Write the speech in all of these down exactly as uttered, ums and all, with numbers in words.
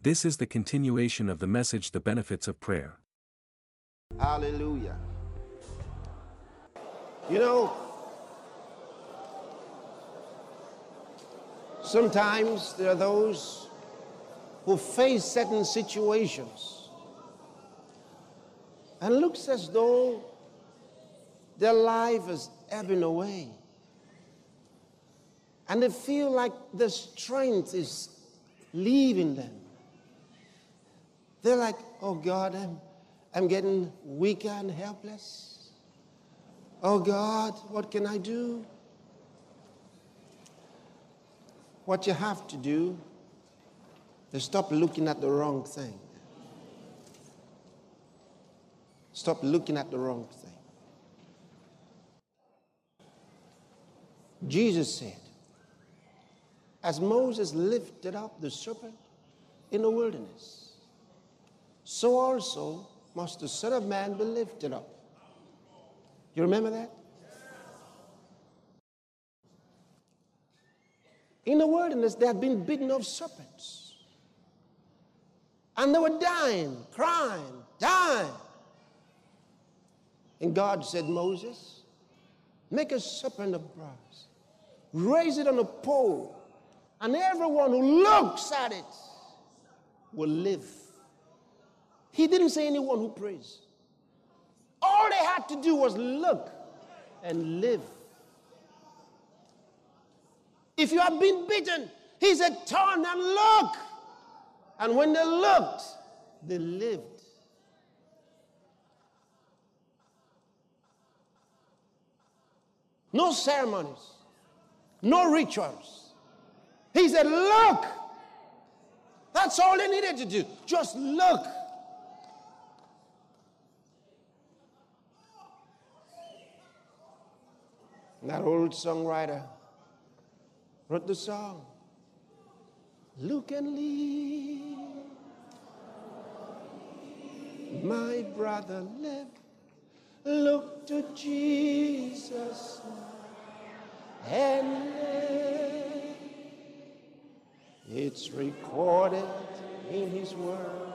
This is the continuation of the message, The Benefits of Prayer. Hallelujah. You know, sometimes there are those who face certain situations and looks as though their life is ebbing away. And they feel like the strength is leaving them. They're like, oh God, I'm, I'm getting weaker and helpless. Oh God, what can I do? What you have to do is stop looking at the wrong thing. Stop looking at the wrong thing. Jesus said, as Moses lifted up the serpent in the wilderness, so also must the Son of Man be lifted up. You remember that? In the wilderness, they had been bitten of serpents. And they were dying, crying, dying. And God said, Moses, make a serpent of brass, raise it on a pole, and everyone who looks at it will live. He didn't say anyone who prays. All they had to do was look and live. If you have been bitten, he said, turn and look. And when they looked, they lived. No ceremonies, no rituals. He said, look. That's all they needed to do. Just look. That old songwriter wrote the song, look and live, my brother live, look to Jesus and live. It's recorded in his word,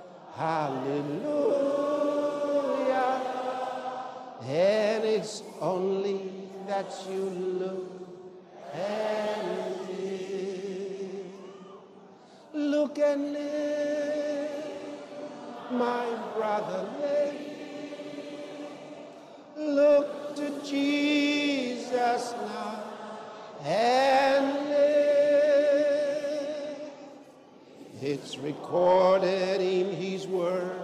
hallelujah, and it's only that you look and live. Look and live, my brother, live. Look to Jesus now and live. It's recorded in his word,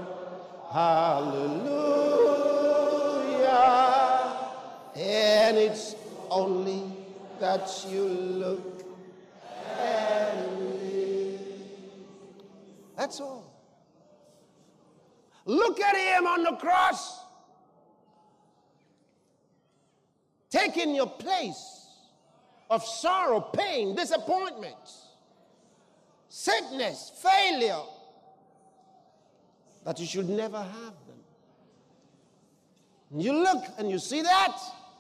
hallelujah. And it's only that you look and live. That's all. Look at him on the cross, taking your place of sorrow, pain, disappointment, sickness, failure, that you should never have them. And you look and you see that,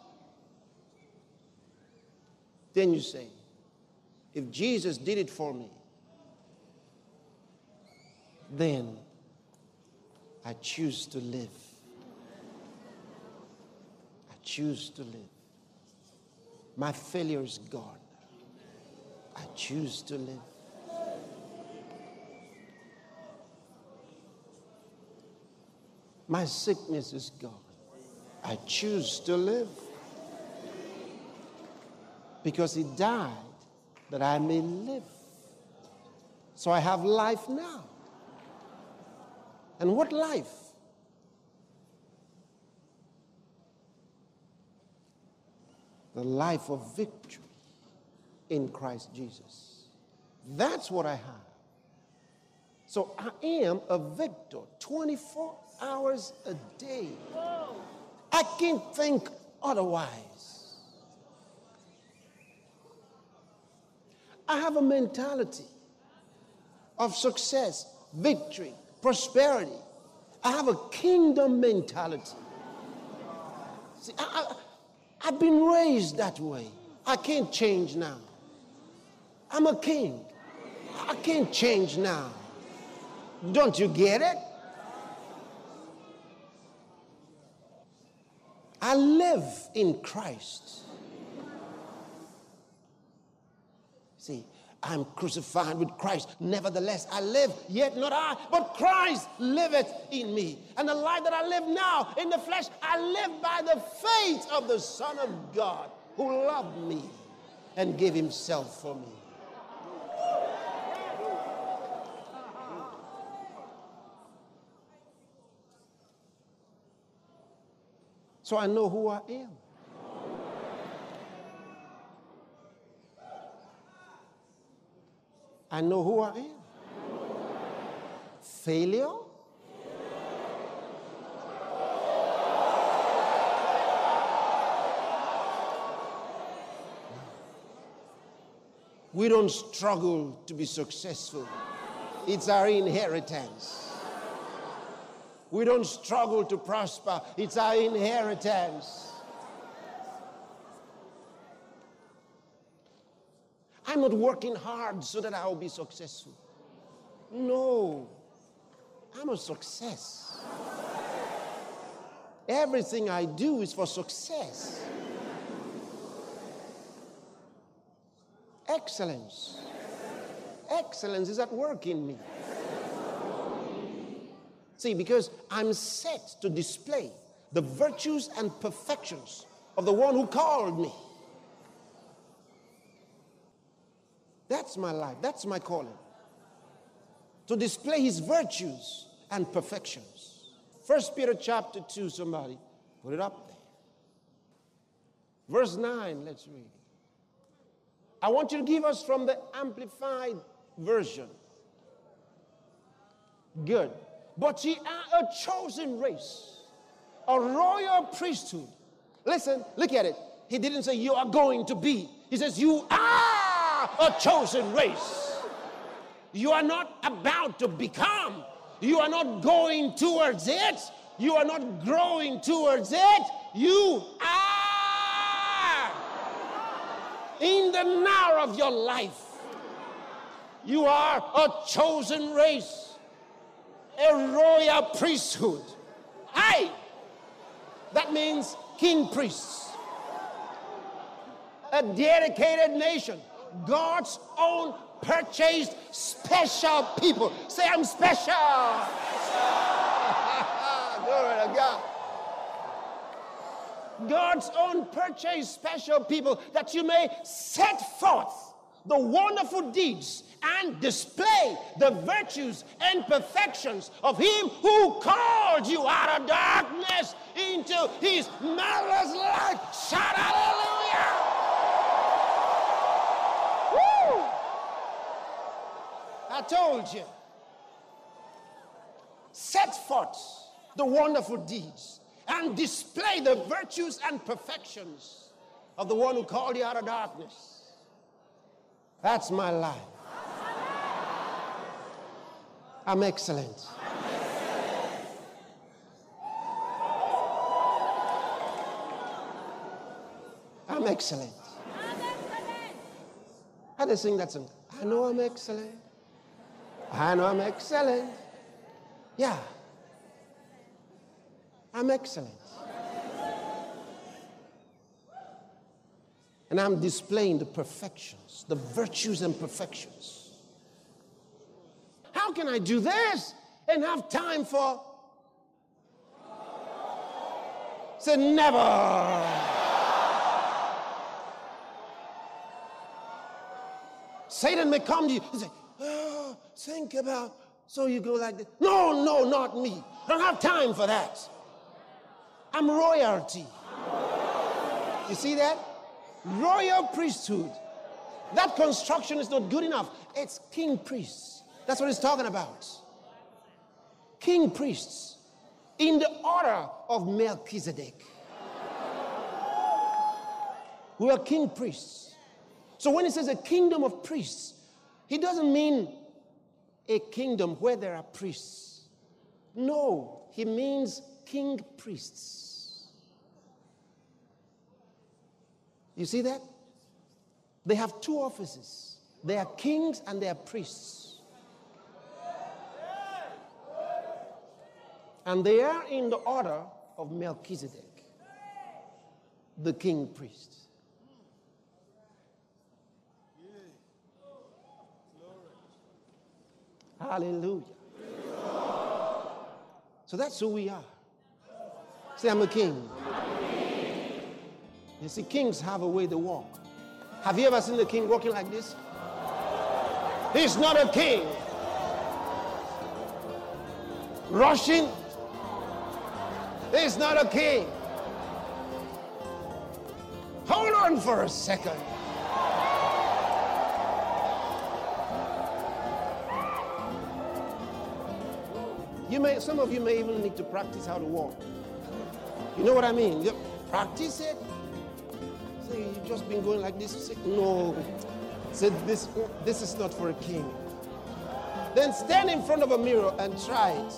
then you say, if Jesus did it for me, then I choose to live. I choose to live. My failure is gone. I choose to live. My sickness is gone. I choose to live. Because he died that I may live. So I have life now. And what life? The life of victory in Christ Jesus. That's what I have. So I am a victor twenty-four hours a day. I can't think otherwise. I have a mentality of success, victory, prosperity. I have a kingdom mentality. See, I, I, I've been raised that way. I can't change now. I'm a king. I can't change now. Don't you get it? I live in Christ. See, I'm crucified with Christ. Nevertheless, I live, yet not I, but Christ liveth in me. And the life that I live now in the flesh, I live by the faith of the Son of God, who loved me and gave himself for me. So I know who I am. I know who I am. Failure? We don't struggle to be successful. It's our inheritance. We don't struggle to prosper. It's our inheritance. I'm not working hard so that I will be successful. No. I'm a success. Everything I do is for success. Excellence. Excellence is at work in me. See, because I'm set to display the virtues and perfections of the one who called me. That's my life. That's my calling. To display his virtues and perfections. First Peter chapter two, somebody. Put it up there. Verse nine, let's read. I want you to give us from the Amplified Version. Good. But ye are a chosen race, a royal priesthood. Listen, look at it. He didn't say you are going to be. He says you are a chosen race. You are not about to become. You are not going towards it. You are not growing towards it. You are in the now of your life. You are a chosen race. A royal priesthood. Aye. That means king priests. A dedicated nation. God's own purchased special people. Say, I'm special. Glory to God. God's own purchased special people, that you may set forth the wonderful deeds and display the virtues and perfections of him who called you out of darkness into his marvelous light. Shout hallelujah! Woo! I told you. Set forth the wonderful deeds and display the virtues and perfections of the one who called you out of darkness. That's my life. I'm excellent. I'm excellent. I just sing that song. I know I'm excellent. I know I'm excellent. Yeah. I'm excellent. And I'm displaying the perfections, the virtues and perfections. How can I do this and have time for? Say never. Satan may come to you and say, oh, think about, so you go like this. No, no, not me. I don't have time for that. I'm royalty. You see that? Royal priesthood. That construction is not good enough. It's king priests. That's what he's talking about. King priests in the order of Melchizedek. We are king priests. So when he says a kingdom of priests, he doesn't mean a kingdom where there are priests. No, he means king priests. You see that? They have two offices. They are kings and they are priests. And they are in the order of Melchizedek, the king priest. Hallelujah. So that's who we are. Say, I'm a king. You see, kings have a way to walk. Have you ever seen a king walking like this? He's not a king. Rushing. He's not a king. Hold on for a second. You may, some of you may even need to practice how to walk. You know what I mean? You practice it. Say, you've just been going like this. Say, no. Say, this, this is not for a king. Then stand in front of a mirror and try it.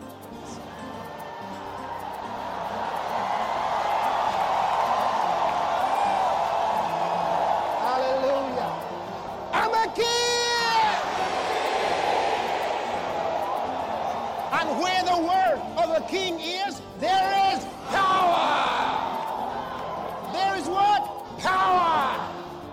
Hallelujah. I'm a king. And where the word of a king is, there is power. There is what? Power.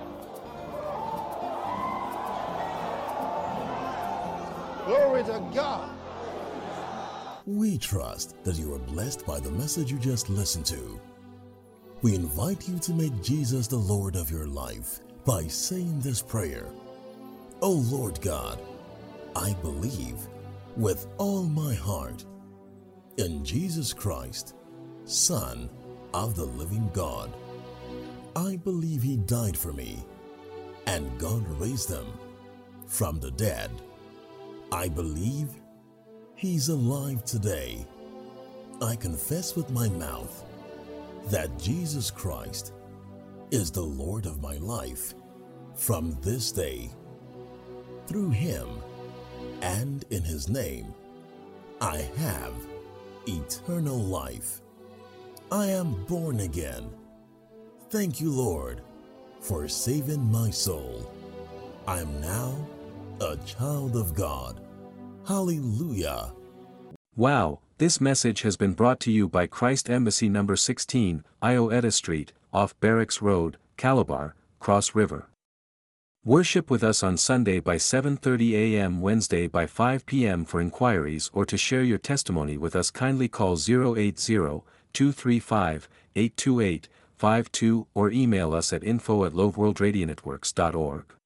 Glory to God. We trust that you are blessed by the message you just listened to. We invite you to make Jesus the Lord of your life by saying this prayer. Oh Lord God, I believe with all my heart in Jesus Christ, Son of the living God. I believe He died for me and God raised Him from the dead. I believe He's alive today. I confess with my mouth that Jesus Christ is the Lord of my life from this day. Through Him and in His name, I have eternal life. I am born again. Thank you, Lord, for saving my soul. I am now a child of God. Hallelujah. Wow, this message has been brought to you by Christ Embassy number sixteen, Iota Street, off Barracks Road, Calabar, Cross River. Worship with us on Sunday by seven thirty a m Wednesday by five p m For inquiries or to share your testimony with us, kindly call zero eight zero, two three five, eight two eight, five two or email us at info at loveworldradionetworks dot org.